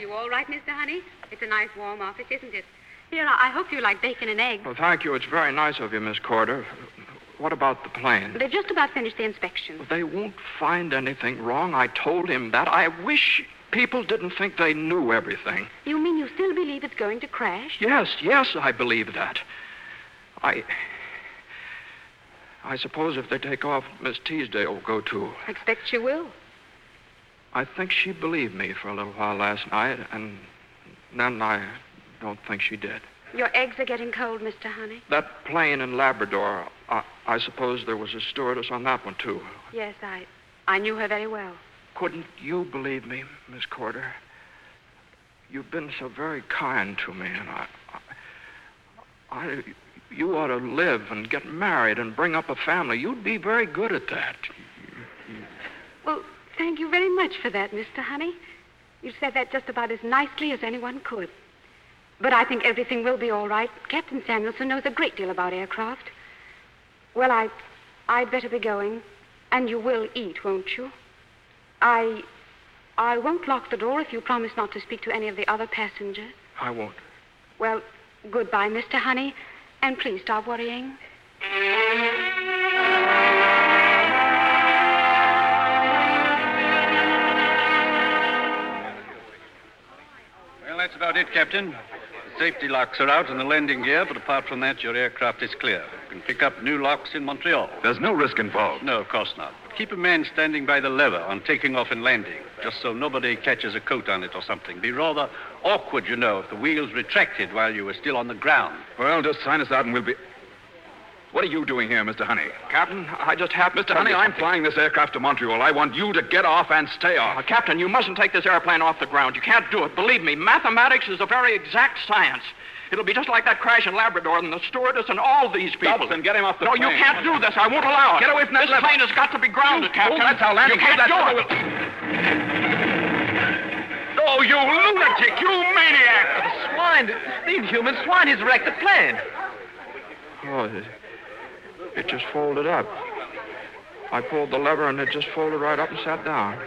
you all right, Mr. Honey? It's a nice warm office, isn't it? Here, I hope you like bacon and eggs. Well, thank you. It's very nice of you, Miss Corder. What about the plane? They've just about finished the inspection. They won't find anything wrong. I told him that. I wish people didn't think they knew everything. You mean you still believe it's going to crash? Yes, I believe that. I suppose if they take off, Miss Teasdale will go too. I expect she will. I think she believed me for a little while last night, and then I don't think she did. Your eggs are getting cold, Mr. Honey. That plane in Labrador, I suppose there was a stewardess on that one, too. Yes, I knew her very well. Couldn't you believe me, Miss Corder? You've been so very kind to me, and you ought to live and get married and bring up a family. You'd be very good at that. Well, thank you very much for that, Mr. Honey. You said that just about as nicely as anyone could. But I think everything will be all right. Captain Samuelson knows a great deal about aircraft. Well, I'd better be going. And you will eat, won't you? I won't lock the door if you promise not to speak to any of the other passengers. I won't. Well, goodbye, Mr. Honey. And please stop worrying. Well, that's about it, Captain. The safety locks are out and the landing gear, but apart from that, your aircraft is clear. You can pick up new locks in Montreal. There's no risk involved. No, of course not. But keep a man standing by the lever on taking off and landing, just so nobody catches a coat on it or something. Be rather awkward, you know, if the wheels retracted while you were still on the ground. Well, just sign us out and we'll be... What are you doing here, Mr. Honey? Captain, I just happened Mr. Honey, I'm flying this aircraft to Montreal. I want you to get off and stay off. Captain, you mustn't take this airplane off the ground. You can't do it. Believe me, mathematics is a very exact science. It'll be just like that crash in Labrador and the stewardess and all these people. Stop and get him off the plane. No, you can't do this. I won't allow it. Get away from that This plane has got to be grounded, Captain. That's how landing... You can't do it. Oh, you lunatic! You maniac! The swine, the inhuman swine, he's wrecked the plane. Oh, it just folded up. I pulled the lever and it just folded right up and sat down.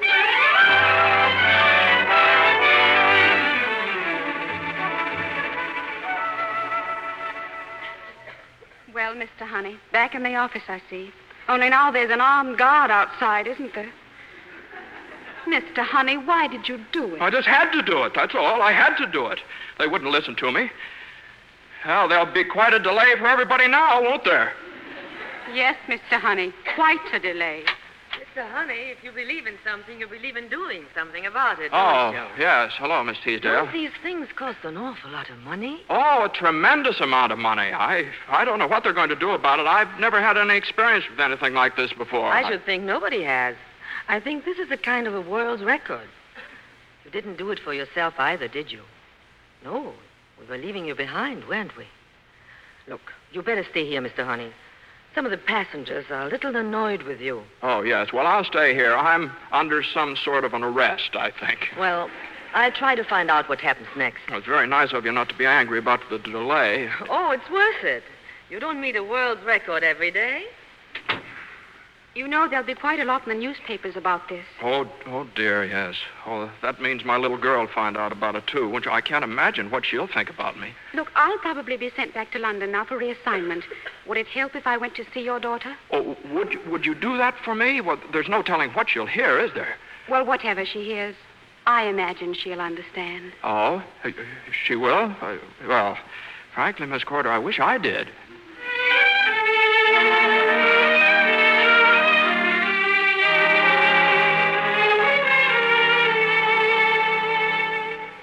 Well, Mr. Honey, back in the office, I see. Only now there's an armed guard outside, isn't there? Mr. Honey, why did you do it? I just had to do it, that's all. I had to do it. They wouldn't listen to me. Well, there'll be quite a delay for everybody now, won't there? Yes, Mr. Honey, quite a delay. Mr. Honey, if you believe in something, you believe in doing something about it, Oh, don't you? yes. Hello, Miss Teasdale. Don't these things cost an awful lot of money? Oh, a tremendous amount of money. I don't know what they're going to do about it. I've never had any experience with anything like this before. I should think nobody has. I think this is a kind of a world's record. You didn't do it for yourself either, did you? No, we were leaving you behind, weren't we? Look, you better stay here, Mr. Honey. Some of the passengers are a little annoyed with you. Oh, yes. Well, I'll stay here. I'm under some sort of an arrest, I think. Well, I'll try to find out what happens next. Well, it's very nice of you not to be angry about the delay. Oh, it's worth it. You don't meet a world's record every day. You know, there'll be quite a lot in the newspapers about this. Oh, dear, yes. Oh, that means my little girl will find out about it, too. Which I can't imagine what she'll think about me. Look, I'll probably be sent back to London now for reassignment. Would it help if I went to see your daughter? Oh, would you do that for me? Well, there's no telling what she'll hear, is there? Well, whatever she hears, I imagine she'll understand. Oh, she will? Well, frankly, Miss Corder, I wish I did.